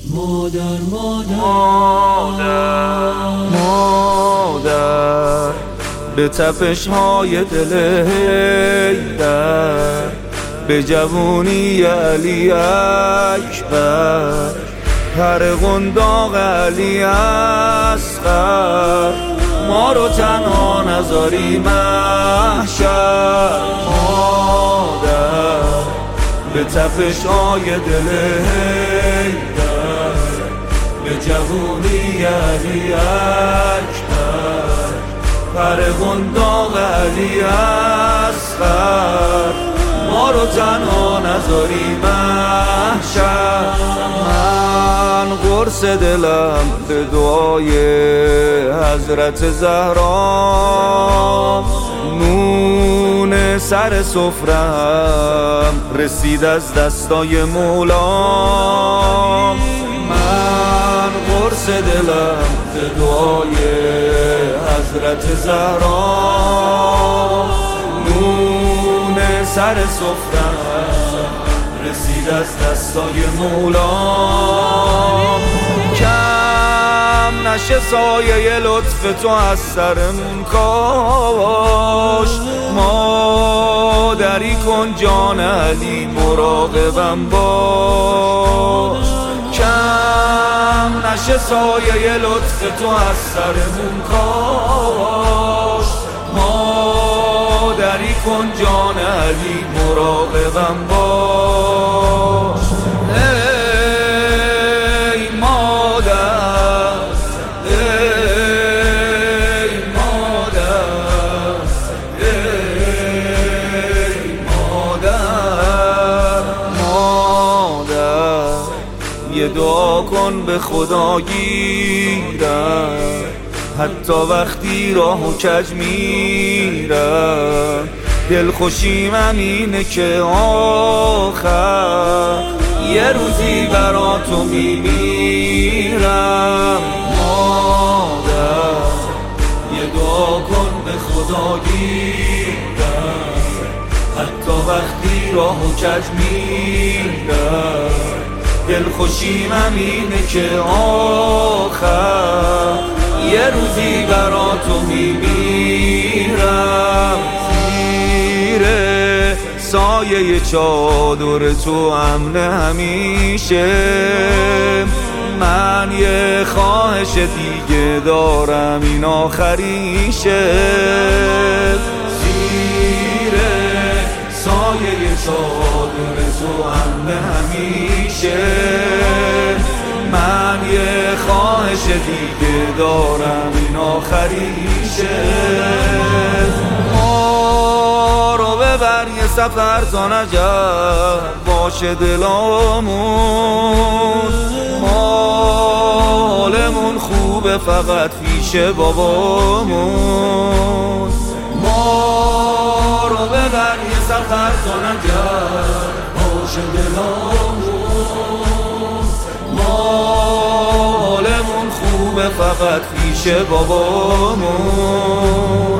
مادر به تپش های دل حیدر، به جوونی علی اکبر، پر قنداق علی اصغر، ما رو تنها نذاری محشر. مادر به تپش های دل حیدر، به جوونی علی اکبر، پر قنداق علی اصغر، ما رو تنها نذاری محشر. من قرص دلم به دعای حضرت زهرا، نون سر سفرم رسید از دستای مولا. من قرص دلم به دعای حضرت زهرا، نون سر سفرم رسید از دستای مولا. کم نشه سایه لطف تو از سرمون کاش، مادری کن جان علی مراقبم باش. کم نشه سایه لطف تو از سرمون کاش، مادری کن جان علی مراقبم باش. ای مادر، ای مادر، ای مادر. مادر یه دعا کن به خدا گیرم، حتی وقتی راهو کج میرم. دلخوشیم همینه که آخر یه روزی برا تو میمیرم. مادر یه دعا کن به خدا گیرم، حتی وقتی راهو کج میرم. دلخوشیم همینه که آخر یه روزی برا تو میمیرم. زیر سایه چادر تو امن همیشه، من یه خواهش دیگه دارم این آخریشه. زیر سایه چادر تو امن همیشه، من یه خواهش دیگه دارم این آخریشه. ما رو ببر یه سفر تا نجف باشه دلامون، حالمون خوبه فقط پیش بابامون. ما رو ببر یه سفر تا نجف باشه دلامون، حالمون خوبه فقط پیش بابامون.